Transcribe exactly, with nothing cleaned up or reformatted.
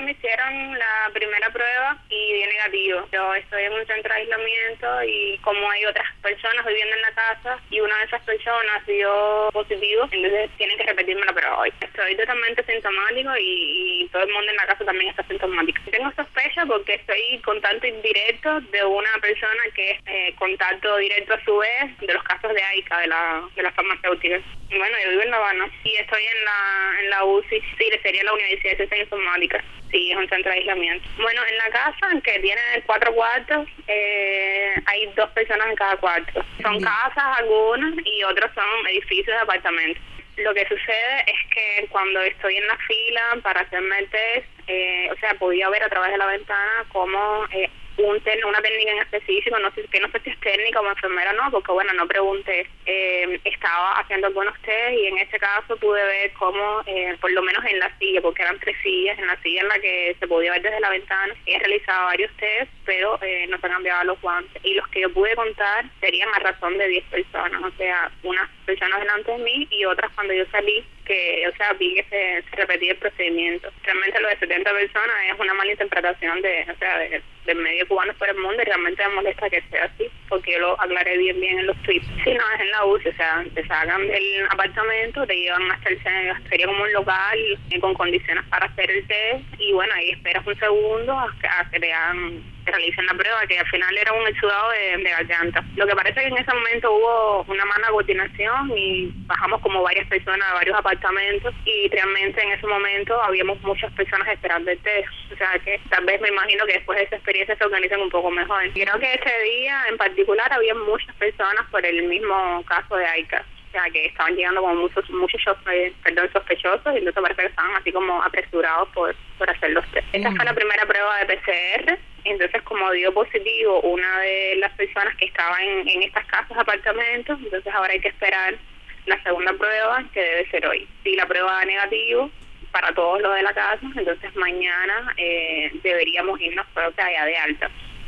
me hicieron la primera prueba y dio negativo. Yo estoy en un centro de aislamiento y como hay otras personas viviendo en la casa y una de esas personas dio positivo, entonces tienen que repetirme la prueba hoy. Estoy totalmente sintomático y, y todo el mundo en la casa también está sintomático. Tengo sospecha porque estoy contacto indirecto de una persona que es eh, contacto directo a su vez de los casos de AICA, de la, de la farmacéutica. Y bueno, yo vivo en La Habana y estoy en la, en la U C I, sí, sería la Universidad de Ciencias Informáticas. Sí, es un centro de aislamiento. Bueno, en la casa, que tiene cuatro cuartos, eh, hay dos personas en cada cuarto. Son Bien. casas algunas y otros son edificios de apartamentos. Lo que sucede es que cuando estoy en la fila para hacerme el test, eh, o sea, podía ver a través de la ventana cómo eh, un ten, una técnica en específico, no sé, que no sé si es técnica o enfermera o no, porque bueno, no pregunté, eh, estaba haciendo algunos test y en este caso pude ver cómo, eh, por lo menos en la silla, porque eran tres sillas, en la silla en la que se podía ver desde la ventana, ella realizaba varios test, pero eh, no se cambiaban los guantes. Y los que yo pude contar serían a razón de diez personas, o sea, unas personas delante de mí y otras cuando yo salí, que, o sea, vi que se, se repetía el procedimiento. Realmente lo de setenta personas es una mala interpretación de, o sea, de, del medio cubano por el mundo y realmente me molesta que sea así, porque yo lo aclaré bien bien en los tweets. Si no, es en la U C I, o sea, te sacan del apartamento, te llevan hasta el centro, sería como un local eh, con condiciones para hacer el test y bueno, ahí esperas un segundo a que, a que te hagan, te realicen la prueba, que al final era un exudado de, de garganta. Lo que parece que en ese momento hubo una mala coordinación y bajamos como varias personas de varios apartamentos y realmente en ese momento habíamos muchas personas esperando el test, o sea que tal vez me imagino que después de esa experiencia se organizan un poco mejor. Creo que ese día en particular había muchas personas por el mismo caso de AICA, o sea que estaban llegando como muchos muchos perdón, sospechosos y entonces parece que estaban así como apresurados por, por hacer los test. Esta fue la primera prueba de P C R, entonces como dio positivo una de las personas que estaba en, en estas casas, apartamentos, entonces ahora hay que esperar la segunda prueba, que debe ser hoy. Si la prueba da negativo para todos los de la casa, entonces mañana eh, deberíamos irnos, creo que allá de alta.